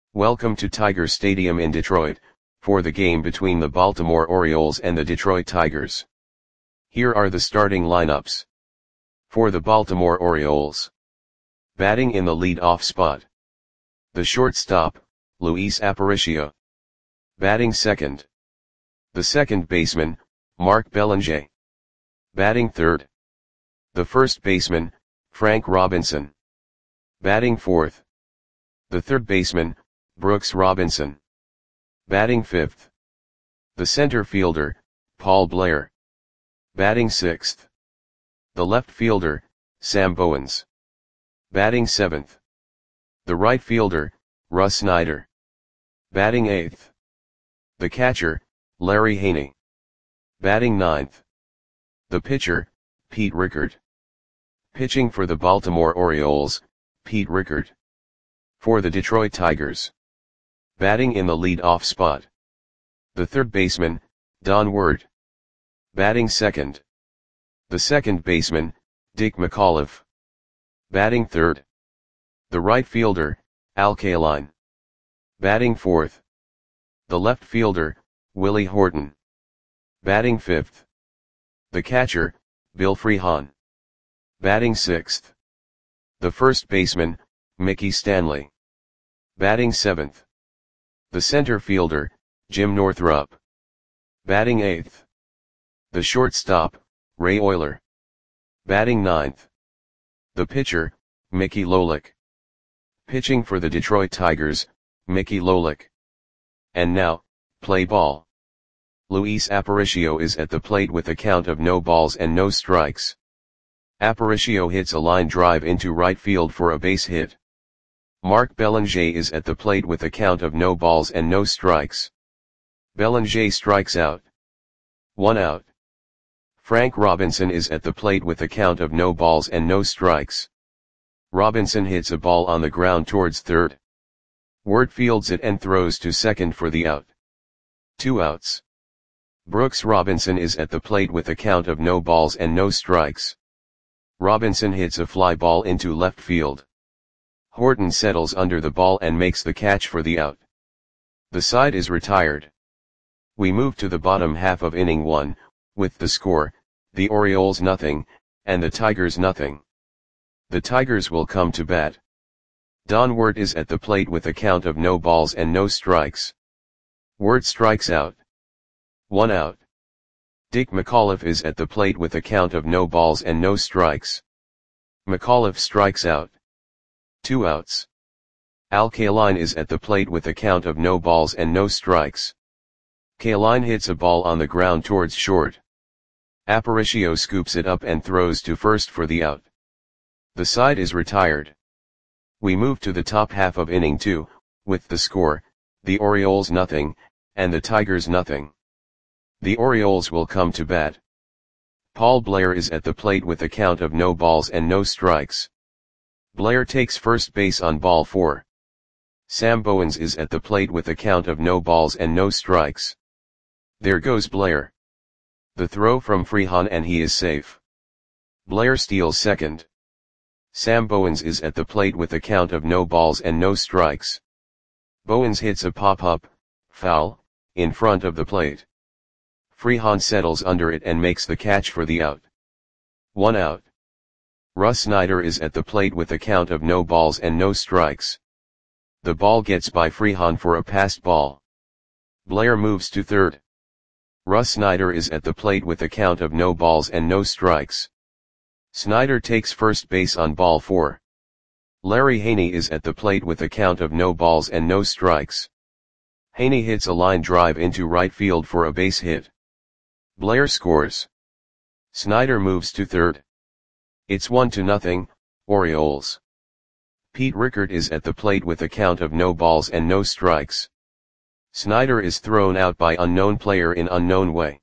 Welcome to Tiger Stadium in Detroit, for the game between the Baltimore Orioles and the Detroit Tigers. Here are the starting lineups. For the Baltimore Orioles. Batting in the lead-off spot. The shortstop, Luis Aparicio. Batting second. The second baseman, Mark Belanger. Batting third. The first baseman, Frank Robinson. Batting fourth. The third baseman, Brooks Robinson. Batting fifth. The center fielder, Paul Blair. Batting sixth. The left fielder, Sam Bowens. Batting seventh. The right fielder, Russ Snyder. Batting eighth. The catcher, Larry Haney. Batting ninth. The pitcher, Pete Rickard. Pitching for the Baltimore Orioles, Pete Rickard. For the Detroit Tigers. Batting in the lead-off spot. The third baseman, Don Ward. Batting second. The second baseman, Dick McAuliffe. Batting third. The right fielder, Al Kaline. Batting fourth. The left fielder, Willie Horton. Batting fifth. The catcher, Bill Freehan. Batting sixth. The first baseman, Mickey Stanley. Batting seventh. The center fielder, Jim Northrup. Batting eighth. The shortstop, Ray Oyler. Batting ninth. The pitcher, Mickey Lolick. Pitching for the Detroit Tigers, Mickey Lolick. And now, play ball. Luis Aparicio is at the plate with a count of no balls and no strikes. Aparicio hits a line drive into right field for a base hit. Mark Belanger is at the plate with a count of no balls and no strikes. Belanger strikes out. 1 out. Frank Robinson is at the plate with a count of no balls and no strikes. Robinson hits a ball on the ground towards third. Ward fields it and throws to second for the out. 2 outs. Brooks Robinson is at the plate with a count of no balls and no strikes. Robinson hits a fly ball into left field. Horton settles under the ball and makes the catch for the out. The side is retired. We move to the bottom half of inning 1, with the score, the Orioles nothing, and the Tigers nothing. The Tigers will come to bat. Don Ward is at the plate with a count of no balls and no strikes. Ward strikes out. 1 out. Dick McAuliffe is at the plate with a count of no balls and no strikes. McAuliffe strikes out. 2 outs. Al Kaline is at the plate with a count of no balls and no strikes. Kaline hits a ball on the ground towards short. Aparicio scoops it up and throws to first for the out. The side is retired. We move to the top half of inning 2, with the score, the Orioles nothing, and the Tigers nothing. The Orioles will come to bat. Paul Blair is at the plate with a count of no balls and no strikes. Blair takes first base on ball 4. Sam Bowens is at the plate with a count of no balls and no strikes. There goes Blair. The throw from Freehan and he is safe. Blair steals second. Sam Bowens is at the plate with a count of no balls and no strikes. Bowens hits a pop-up, foul, in front of the plate. Freehan settles under it and makes the catch for the out. 1 out. Russ Snyder is at the plate with a count of no balls and no strikes. The ball gets by Freehan for a passed ball. Blair moves to third. Russ Snyder is at the plate with a count of no balls and no strikes. Snyder takes first base on ball 4. Larry Haney is at the plate with a count of no balls and no strikes. Haney hits a line drive into right field for a base hit. Blair scores. Snyder moves to third. It's 1-0, Orioles. Pete Rickard is at the plate with a count of no balls and no strikes. Snyder is thrown out by unknown player in unknown way.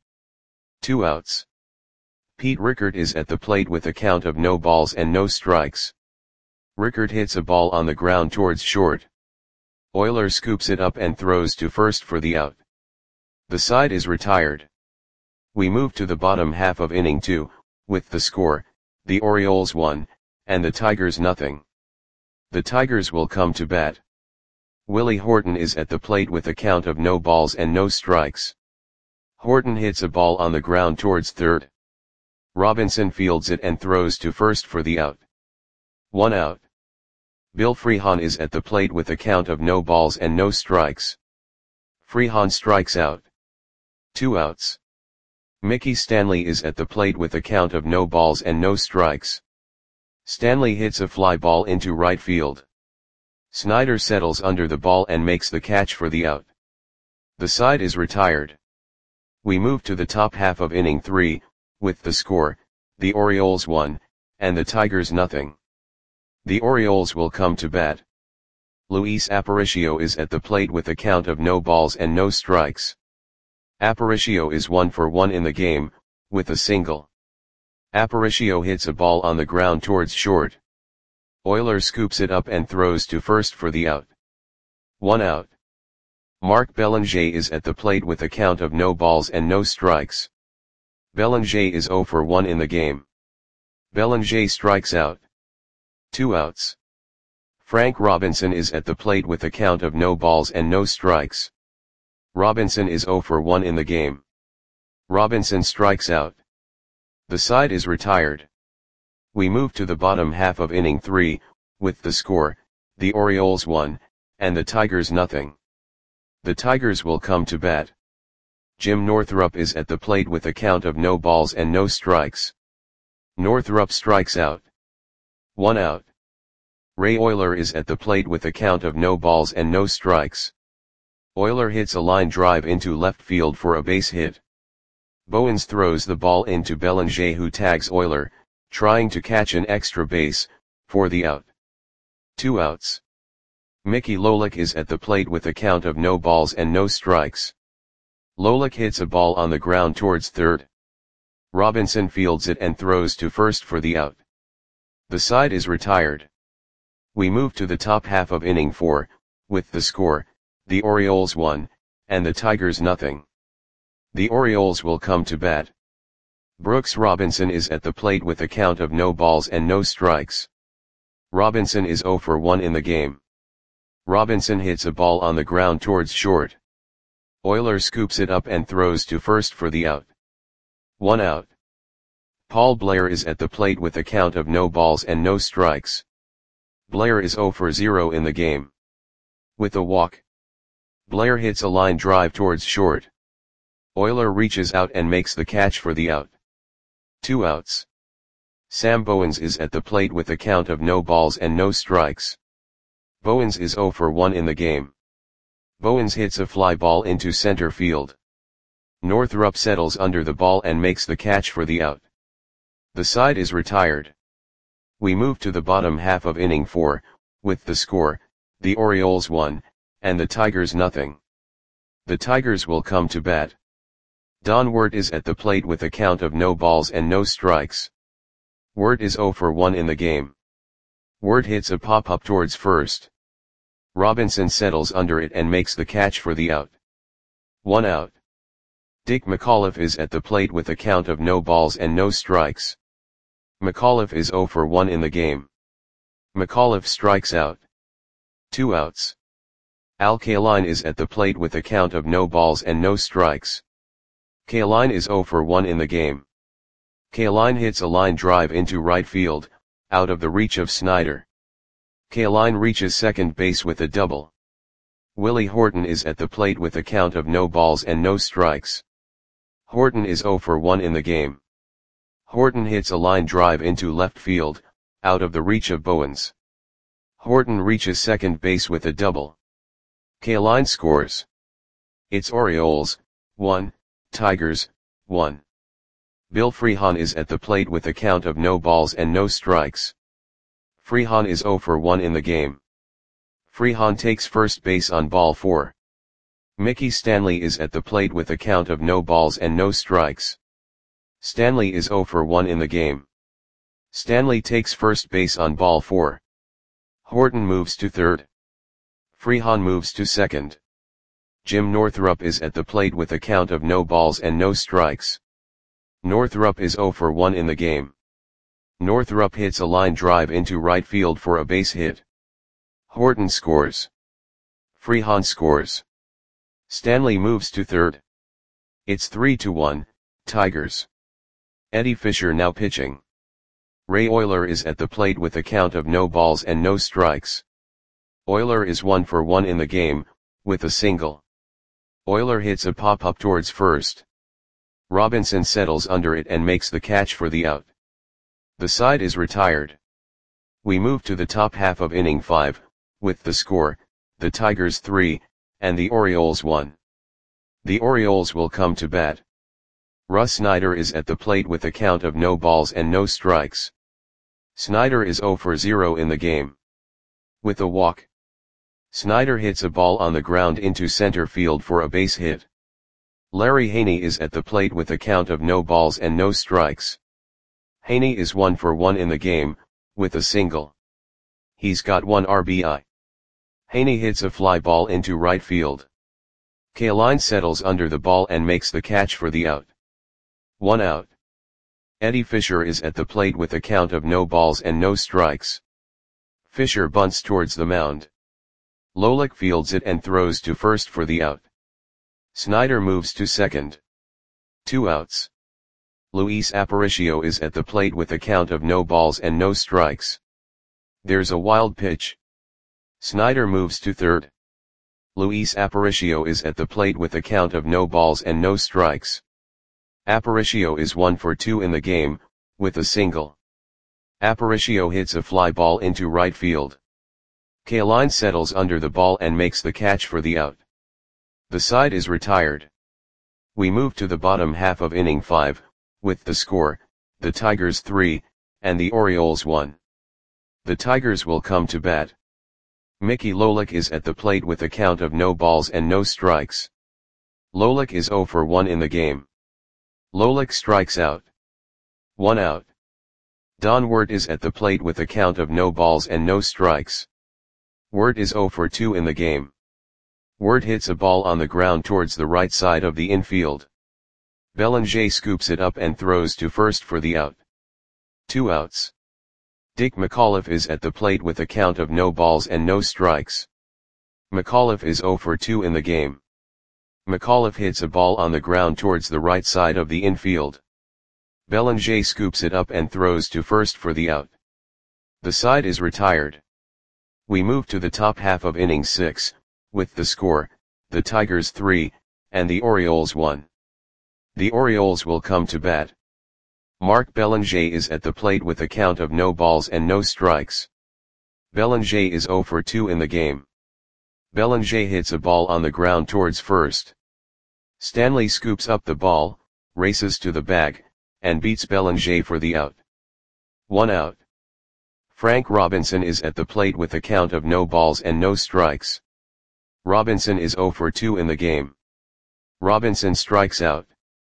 2 outs. Pete Rickard is at the plate with a count of no balls and no strikes. Rickard hits a ball on the ground towards short. Oyler scoops it up and throws to first for the out. The side is retired. We move to the bottom half of inning 2, with the score, the Orioles 1, and the Tigers nothing. The Tigers will come to bat. Willie Horton is at the plate with a count of no balls and no strikes. Horton hits a ball on the ground towards third. Robinson fields it and throws to first for the out. 1 out. Bill Freehan is at the plate with a count of no balls and no strikes. Freehan strikes out. 2 outs. Mickey Stanley is at the plate with a count of no balls and no strikes. Stanley hits a fly ball into right field. Snyder settles under the ball and makes the catch for the out. The side is retired. We move to the top half of inning 3, with the score, the Orioles 1, and the Tigers nothing. The Orioles will come to bat. Luis Aparicio is at the plate with a count of no balls and no strikes. Aparicio is 1 for 1 in the game, with a single. Aparicio hits a ball on the ground towards short. Oyler scoops it up and throws to first for the out. 1 out. Mark Belanger is at the plate with a count of no balls and no strikes. Belanger is 0 for 1 in the game. Belanger strikes out. 2 outs. Frank Robinson is at the plate with a count of no balls and no strikes. Robinson is 0 for 1 in the game. Robinson strikes out. The side is retired. We move to the bottom half of inning 3, with the score, the Orioles 1, and the Tigers nothing. The Tigers will come to bat. Jim Northrup is at the plate with a count of no balls and no strikes. Northrup strikes out. 1 out. Ray Oyler is at the plate with a count of no balls and no strikes. Oyler hits a line drive into left field for a base hit. Bowens throws the ball into Belanger, who tags Oyler, trying to catch an extra base, for the out. 2 outs. Mickey Lolich is at the plate with a count of no balls and no strikes. Lolich hits a ball on the ground towards third. Robinson fields it and throws to first for the out. The side is retired. We move to the top half of inning 4, with the score, the Orioles 1, and the Tigers nothing. The Orioles will come to bat. Brooks Robinson is at the plate with a count of no balls and no strikes. Robinson is 0 for 1 in the game. Robinson hits a ball on the ground towards short. Oyler scoops it up and throws to first for the out. 1 out. Paul Blair is at the plate with a count of no balls and no strikes. Blair is 0 for 0 in the game. With a walk. Blair hits a line drive towards short. Oyler reaches out and makes the catch for the out. 2 outs. Sam Bowens is at the plate with a count of no balls and no strikes. Bowens is 0 for 1 in the game. Bowens hits a fly ball into center field. Northrup settles under the ball and makes the catch for the out. The side is retired. We move to the bottom half of inning 4, with the score, the Orioles 1, and the Tigers nothing. The Tigers will come to bat. Don Wirt is at the plate with a count of no balls and no strikes. Wirt is 0 for 1 in the game. Wirt hits a pop-up towards first. Robinson settles under it and makes the catch for the out. 1 out. Dick McAuliffe is at the plate with a count of no balls and no strikes. McAuliffe is 0 for 1 in the game. McAuliffe strikes out. 2 outs. Al Kaline is at the plate with a count of no balls and no strikes. Kaline is 0 for 1 in the game. Kaline hits a line drive into right field, out of the reach of Snyder. Kaline reaches second base with a double. Willie Horton is at the plate with a count of no balls and no strikes. Horton is 0 for 1 in the game. Horton hits a line drive into left field, out of the reach of Bowens. Horton reaches second base with a double. Kaline scores. It's Orioles, 1, Tigers, 1. Bill Freehan is at the plate with a count of no balls and no strikes. Freehan is 0 for 1 in the game. Freehan takes first base on ball 4. Mickey Stanley is at the plate with a count of no balls and no strikes. Stanley is 0 for 1 in the game. Stanley takes first base on ball 4. Horton moves to third. Freehan moves to second. Jim Northrup is at the plate with a count of no balls and no strikes. Northrup is 0 for 1 in the game. Northrup hits a line drive into right field for a base hit. Horton scores. Freehan scores. Stanley moves to third. It's 3-1, Tigers. Eddie Fisher now pitching. Ray Oyler is at the plate with a count of no balls and no strikes. Oyler is 1 for 1 in the game, with a single. Oyler hits a pop-up towards first. Robinson settles under it and makes the catch for the out. The side is retired. We move to the top half of inning 5, with the score, the Tigers 3, and the Orioles 1. The Orioles will come to bat. Russ Snyder is at the plate with a count of no balls and no strikes. Snyder is 0 for 0 in the game. With a walk. Snyder hits a ball on the ground into center field for a base hit. Larry Haney is at the plate with a count of no balls and no strikes. Haney is 1 for 1 in the game, with a single. He's got 1 RBI. Haney hits a fly ball into right field. Kaline settles under the ball and makes the catch for the out. 1 out. Eddie Fisher is at the plate with a count of no balls and no strikes. Fisher bunts towards the mound. Lolich fields it and throws to first for the out. Snyder moves to second. 2 outs. Luis Aparicio is at the plate with a count of no balls and no strikes. There's a wild pitch. Snyder moves to third. Luis Aparicio is at the plate with a count of no balls and no strikes. Aparicio is 1 for 2 in the game, with a single. Aparicio hits a fly ball into right field. Kaline settles under the ball and makes the catch for the out. The side is retired. We move to the bottom half of inning 5, with the score, the Tigers 3, and the Orioles 1. The Tigers will come to bat. Mickey Lolich is at the plate with a count of no balls and no strikes. Lolich is 0 for 1 in the game. Lolich strikes out. 1 out. Don Wirt is at the plate with a count of no balls and no strikes. Wirt is 0 for 2 in the game. Wirt hits a ball on the ground towards the right side of the infield. Bellinger scoops it up and throws to first for the out. 2 outs. Dick McAuliffe is at the plate with a count of no balls and no strikes. McAuliffe is 0 for 2 in the game. McAuliffe hits a ball on the ground towards the right side of the infield. Bellinger scoops it up and throws to first for the out. The side is retired. We move to the top half of inning 6, with the score, the Tigers 3, and the Orioles 1. The Orioles will come to bat. Mark Bellinger is at the plate with a count of no balls and no strikes. Bellinger is 0 for 2 in the game. Bellinger hits a ball on the ground towards first. Stanley scoops up the ball, races to the bag, and beats Bellinger for the out. 1 out. Frank Robinson is at the plate with a count of no balls and no strikes. Robinson is 0 for 2 in the game. Robinson strikes out.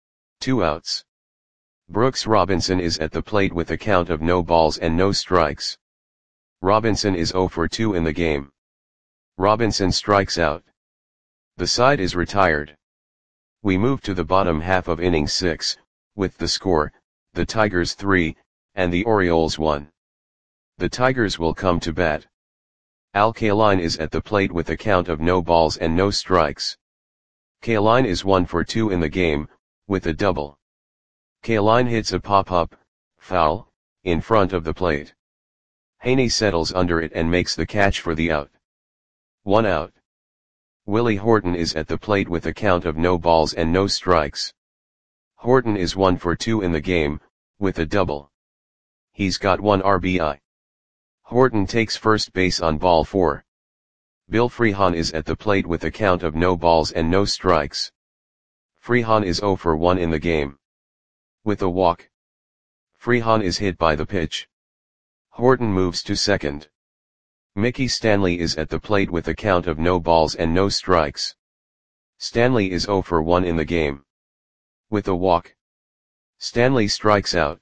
2 outs. Brooks Robinson is at the plate with a count of no balls and no strikes. Robinson is 0 for 2 in the game. Robinson strikes out. The side is retired. We move to the bottom half of inning 6, with the score, the Tigers 3, and the Orioles 1. The Tigers will come to bat. Al Kaline is at the plate with a count of no balls and no strikes. Kaline is 1 for 2 in the game, with a double. Kaline hits a pop-up, foul, in front of the plate. Haney settles under it and makes the catch for the out. 1 out. Willie Horton is at the plate with a count of no balls and no strikes. Horton is 1 for 2 in the game, with a double. He's got 1 RBI. Horton takes first base on ball 4. Bill Freehan is at the plate with a count of no balls and no strikes. Freehan is 0 for 1 in the game. With a walk. Freehan is hit by the pitch. Horton moves to second. Mickey Stanley is at the plate with a count of no balls and no strikes. Stanley is 0 for 1 in the game. With a walk. Stanley strikes out.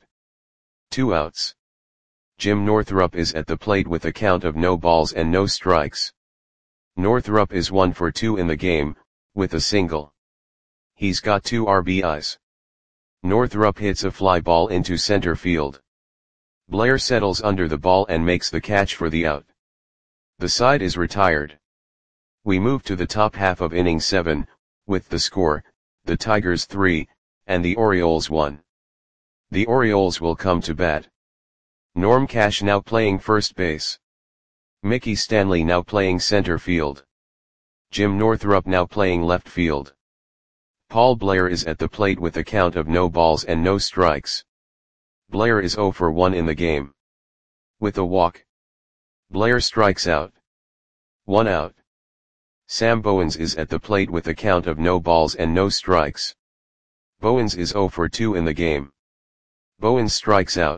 2 outs. Jim Northrup is at the plate with a count of no balls and no strikes. Northrup is 1 for 2 in the game, with a single. He's got 2 RBIs. Northrup hits a fly ball into center field. Blair settles under the ball and makes the catch for the out. The side is retired. We move to the top half of inning 7, with the score, the Tigers 3, and the Orioles 1. The Orioles will come to bat. Norm Cash now playing first base. Mickey Stanley now playing center field. Jim Northrup now playing left field. Paul Blair is at the plate with a count of no balls and no strikes. Blair is 0 for 1 in the game. With a walk, Blair strikes out. 1 out. Sam Bowens is at the plate with a count of no balls and no strikes. Bowens is 0 for 2 in the game. Bowens strikes out.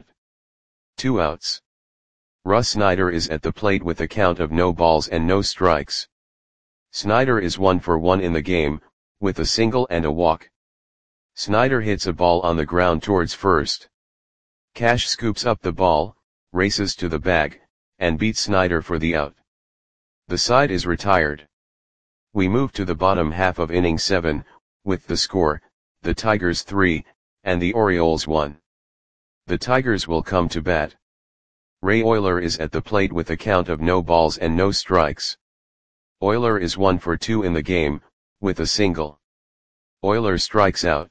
2 outs. Russ Snyder is at the plate with a count of no balls and no strikes. Snyder is 1 for 1 in the game, with a single and a walk. Snyder hits a ball on the ground towards first. Cash scoops up the ball, races to the bag, and beats Snyder for the out. The side is retired. We move to the bottom half of inning 7, with the score, the Tigers 3, and the Orioles 1. The Tigers will come to bat. Ray Oyler is at the plate with a count of no balls and no strikes. Oyler is 1 for 2 in the game, with a single. Oyler strikes out.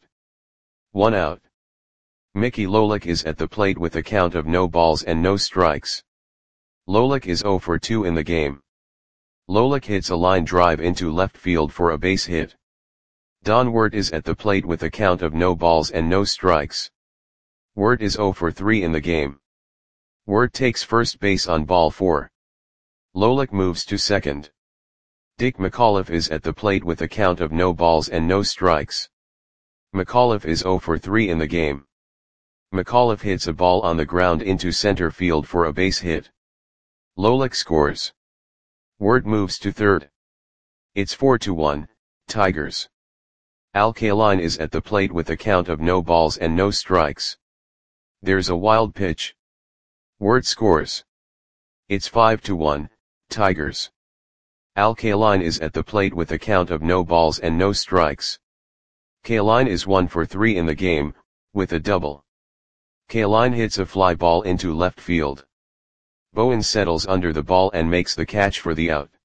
1 out. Mickey Lolich is at the plate with a count of no balls and no strikes. Lolich is 0 for 2 in the game. Lolich hits a line drive into left field for a base hit. Don Wirt is at the plate with a count of no balls and no strikes. Wirt is 0 for 3 in the game. Wirt takes first base on ball 4. Lolich moves to second. Dick McAuliffe is at the plate with a count of no balls and no strikes. McAuliffe is 0 for 3 in the game. McAuliffe hits a ball on the ground into center field for a base hit. Lolich scores. Wirt moves to third. It's 4-1, Tigers. Al Kaline is at the plate with a count of no balls and no strikes. There's a wild pitch. Wirt scores. It's 5-1, Tigers. Al Kaline is at the plate with a count of no balls and no strikes. Kaline is 1 for 3 in the game, with a double. Kaline hits a fly ball into left field. Bowens settles under the ball and makes the catch for the out.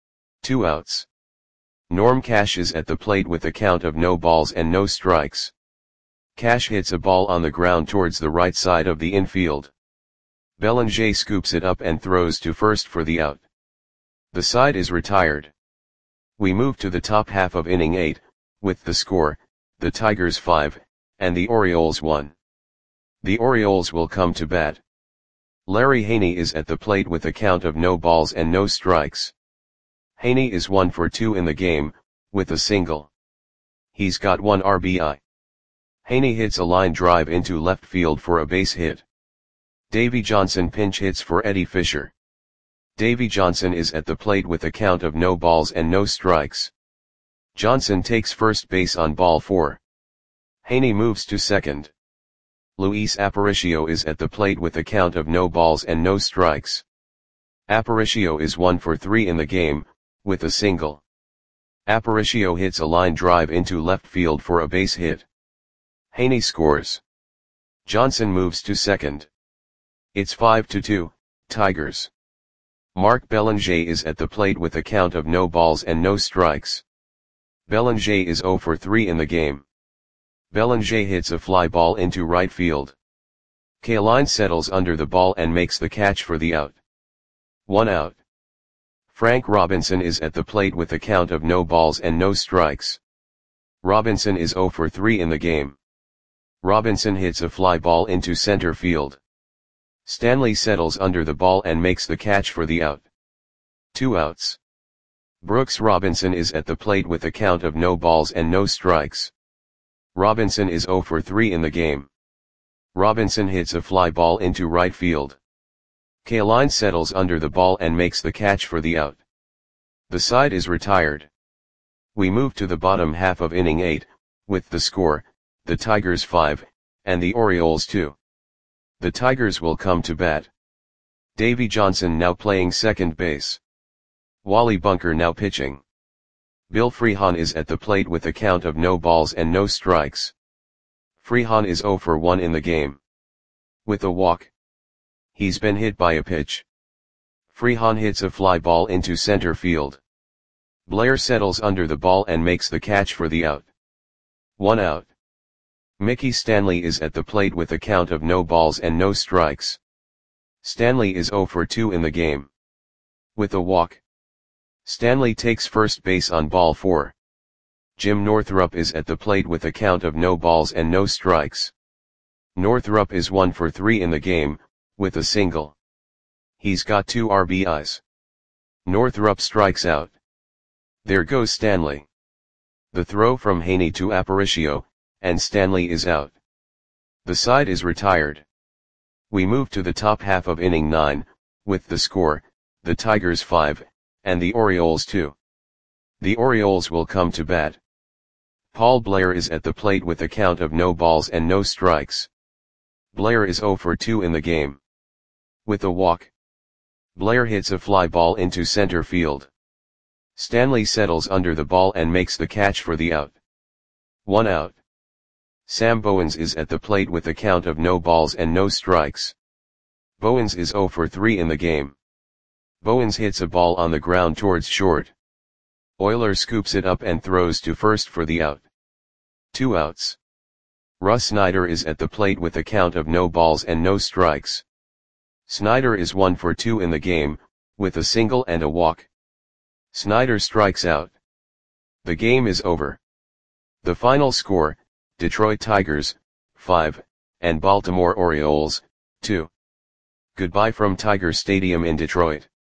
2 outs. Norm Cash is at the plate with a count of no balls and no strikes. Cash hits a ball on the ground towards the right side of the infield. Belanger scoops it up and throws to first for the out. The side is retired. We move to the top half of inning 8, with the score, the Tigers 5, and the Orioles 1. The Orioles will come to bat. Larry Haney is at the plate with a count of no balls and no strikes. Haney is 1 for 2 in the game, with a single. He's got 1 RBI. Haney hits a line drive into left field for a base hit. Davey Johnson pinch hits for Eddie Fisher. Davey Johnson is at the plate with a count of no balls and no strikes. Johnson takes first base on ball 4. Haney moves to second. Luis Aparicio is at the plate with a count of no balls and no strikes. Aparicio is 1 for 3 in the game, with a single. Aparicio hits a line drive into left field for a base hit. Haney scores. Johnson moves to second. It's 5-2, Tigers. Mark Belanger is at the plate with a count of no balls and no strikes. Belanger is 0 for 3 in the game. Belanger hits a fly ball into right field. Kaline settles under the ball and makes the catch for the out. 1 out. Frank Robinson is at the plate with a count of no balls and no strikes. Robinson is 0 for 3 in the game. Robinson hits a fly ball into center field. Stanley settles under the ball and makes the catch for the out. 2 outs. Brooks Robinson is at the plate with a count of no balls and no strikes. Robinson is 0 for 3 in the game. Robinson hits a fly ball into right field. Kaline settles under the ball and makes the catch for the out. The side is retired. We move to the bottom half of inning 8, with the score, the Tigers 5, and the Orioles 2. The Tigers will come to bat. Davey Johnson now playing second base. Wally Bunker now pitching. Bill Freehan is at the plate with a count of no balls and no strikes. Freehan is 0 for 1 in the game. With a walk. He's been hit by a pitch. Freehan hits a fly ball into center field. Blair settles under the ball and makes the catch for the out. 1 out. Mickey Stanley is at the plate with a count of no balls and no strikes. Stanley is 0 for 2 in the game. With a walk. Stanley takes first base on ball 4. Jim Northrup is at the plate with a count of no balls and no strikes. Northrup is 1 for 3 in the game, with a single. He's got 2 RBIs. Northrup strikes out. There goes Stanley. The throw from Haney to Aparicio, and Stanley is out. The side is retired. We move to the top half of inning 9, with the score, the Tigers 5, and the Orioles 2. The Orioles will come to bat. Paul Blair is at the plate with a count of no balls and no strikes. Blair is 0 for 2 in the game. With a walk. Blair hits a fly ball into center field. Stanley settles under the ball and makes the catch for the out. 1 out. Sam Bowens is at the plate with a count of no balls and no strikes. Bowens is 0 for 3 in the game. Bowens hits a ball on the ground towards short. Oyler scoops it up and throws to first for the out. 2 outs. Russ Snyder is at the plate with a count of no balls and no strikes. Snyder is 1 for 2 in the game, with a single and a walk. Snyder strikes out. The game is over. The final score, Detroit Tigers, 5, and Baltimore Orioles, 2. Goodbye from Tiger Stadium in Detroit.